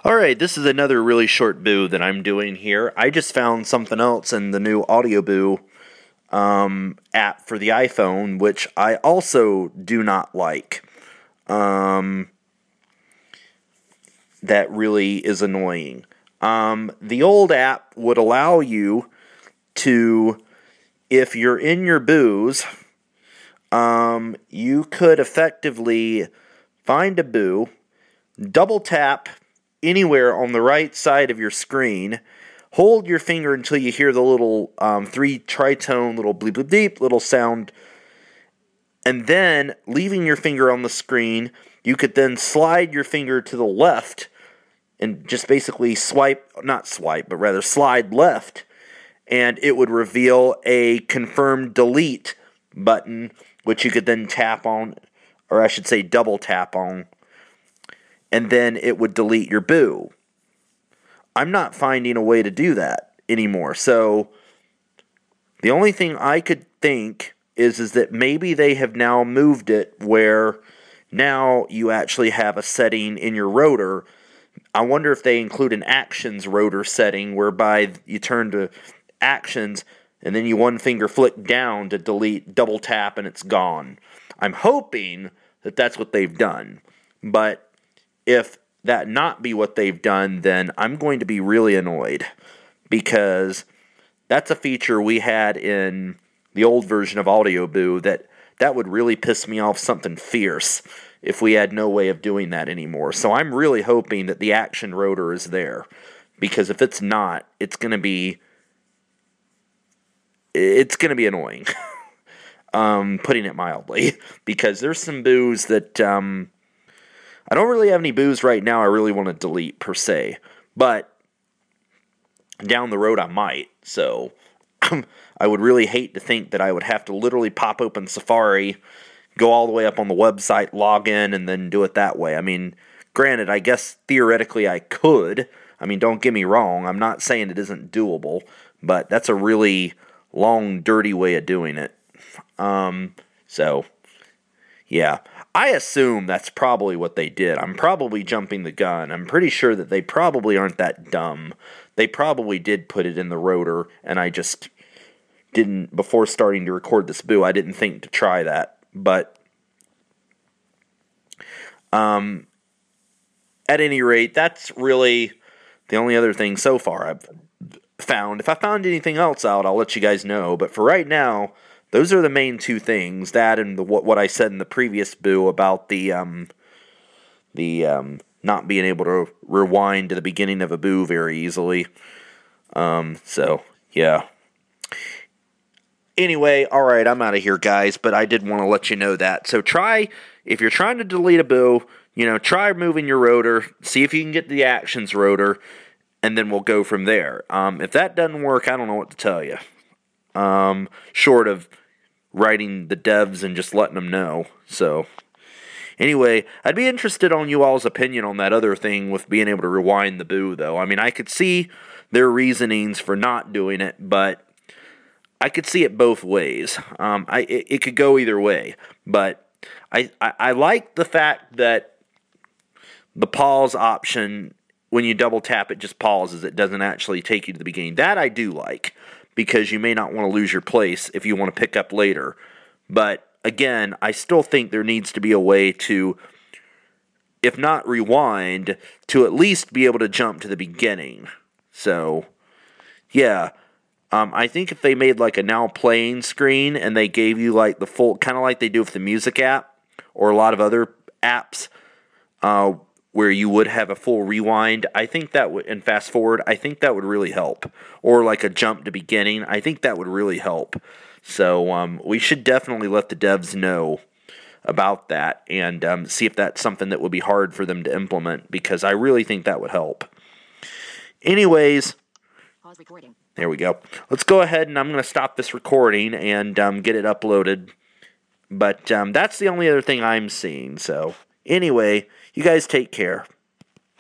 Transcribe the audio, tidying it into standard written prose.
Alright, this is another really short boo that I'm doing here. I just found something else in the new AudioBoo app for the iPhone, which I also do not like. That really is annoying. The old app would allow you to, if you're in your boos, you could effectively find a boo, double tap anywhere on the right side of your screen, hold your finger until you hear the little three tritone little bleep bleep bleep little sound, and then leaving your finger on the screen, you could then slide your finger to the left and just basically slide left, and it would reveal a confirm delete button, which you could then tap on, or I should say double tap on, and then it would delete your boo. I'm not finding a way to do that anymore. So the only thing I could think is that maybe they have now moved it where now you actually have a setting in your rotor. I wonder if they include an actions rotor setting whereby you turn to actions and then you one finger flick down to delete, double tap, and it's gone. I'm hoping that that's what they've done. But if that not be what they've done, then I'm going to be really annoyed, because that's a feature we had in the old version of AudioBoo that would really piss me off something fierce if we had no way of doing that anymore. So I'm really hoping that the action rotor is there, because if it's not, it's going to be annoying, putting it mildly, because there's some boos that I don't really have any boos right now I really want to delete per se, but down the road I might. So I would really hate to think that I would have to literally pop open Safari, go all the way up on the website, log in, and then do it that way. I mean, granted, I guess theoretically I could. I mean, don't get me wrong, I'm not saying it isn't doable, but that's a really long, dirty way of doing it. So, yeah. I assume that's probably what they did. I'm probably jumping the gun. I'm pretty sure that they probably aren't that dumb. They probably did put it in the rotor, and I just didn't, before starting to record this boo, I didn't think to try that. But, at any rate, that's really the only other thing so far I've found. If I found anything else out, I'll let you guys know. But for right now, those are the main two things. That and what I said in the previous boo about the not being able to rewind to the beginning of a boo very easily. So yeah. Anyway, alright, I'm out of here, guys, but I did want to let you know that. So if you're trying to delete a boo, try moving your rotor, see if you can get the actions rotor, and then we'll go from there. If that doesn't work, I don't know what to tell you. Short of writing the devs and just letting them know. So, anyway, I'd be interested on you all's opinion on that other thing with being able to rewind the boo, though. I mean, I could see their reasonings for not doing it, but I could see it both ways. It could go either way, but I like the fact that the pause option, when you double tap, it just pauses. It doesn't actually take you to the beginning. That I do like, because you may not want to lose your place if you want to pick up later. But, again, I still think there needs to be a way to, if not rewind, to at least be able to jump to the beginning. So, yeah. I think if they made like a now playing screen and they gave you like the full, kind of like they do with the music app or a lot of other apps, where you would have a full rewind, I think that would, and fast forward, I think that would really help. Or like a jump to beginning, I think that would really help. So we should definitely let the devs know about that and see if that's something that would be hard for them to implement, because I really think that would help. Anyways, pause recording. There we go. Let's go ahead and I'm going to stop this recording and get it uploaded. But that's the only other thing I'm seeing. So anyway, you guys take care.